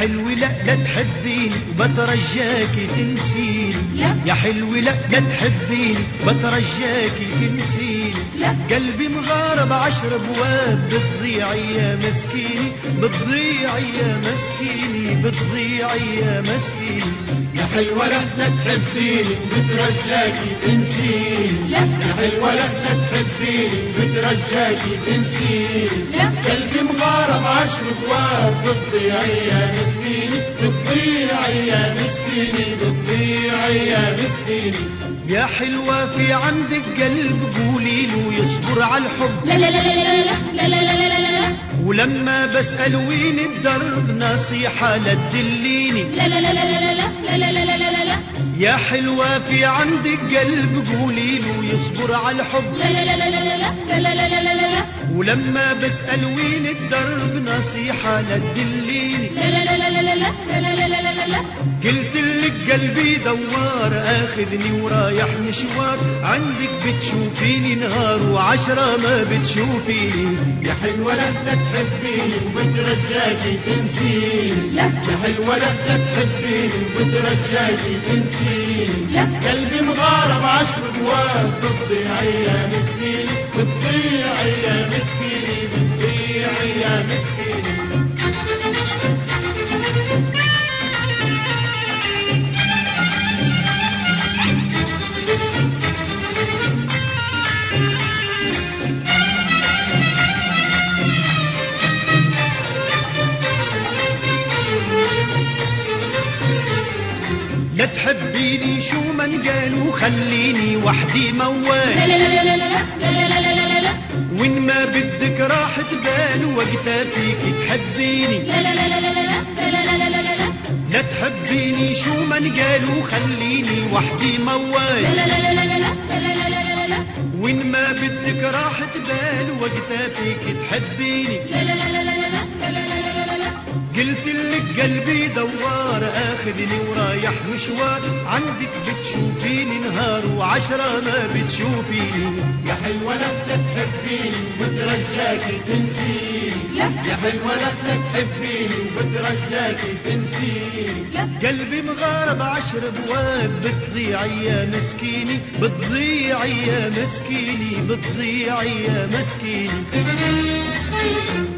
حلو لا لا تحبيني وبترجاكي تنسيني، يا حلو لا لا تحبيني وبترجاكي تنسيني، قلبي مغارب 10 ابواب بتضيعي يا مسكيني، بتضيعي يا مسكيني، بتضيعي يا مسكيني. يا حلوة لا لا تحبيني وبترجاكي تنسيني، يا حلوة لا لا تحبيني وبترجاكي تنسيني، قلبي مغارب 10 ابواب بتضيعي يا مسكيني، بتضيعي يا مسكيني، بتضيعي يا مسكيني. يا حلوة في عندك قلب قوليله يصبر على الحب، لا لا لا لا لا لا لا لا لا لا لا، ولما بسأل وين الدرب نصيحة لا تدليني، لا لا لا لا لا لا لا لا لا لا لا. يا حلوة في عندك قلب قوليله يصبر على الحب، لا لا لا لا لا لا لا لا لا لا، ولما بسأل وين الدرب نصيحة لا تدليني، لا لا لا لا لا لا لا لا لا لا لا. قلت لك قلبي دوار اخذني ورايح مشوار، عندك بتشوفيني نهار و10 ما بتشوفيني. يا حلوة لا لا تحبيني وبترجاكي تنسيني، يا حلوة لا لا تحبيني وبترجاكي تنسيني، قلبي مغارب 10 ابواب بتضيعي يا مسكيني، بتضيعي يا مسكيني، بتضيعي يا مسكيني. لا تحبيني شو من قالوا خليني وحدي موال، لا لا لا لا لا لا لا لا لا لا، وين ما بدك راح تبان وقتها فيك تحبيني، لا لا لا لا لا لا لا لا لا لا. لا تحبيني شو من قالوا خليني وحدي موال، لا لا لا لا لا لا لا لا لا، وين ما بدك راح تبان وقتها فيك تحبيني، لا لا لا لا لا لا لا لا لا. قلت لك قلبي دوار اخذني ورايح مشوار، عندك بتشوفيني نهار و10 ما بتشوفيني. يا حلوة لا لا تحبيني وبترجاكي تنسيني، يا حلوة لا لا تحبيني وبترجاكي تنسيني، قلبي مغارب 10 ابواب بتضيعي يا مسكيني، بتضيعي يا مسكيني، بتضيعي يا مسكيني.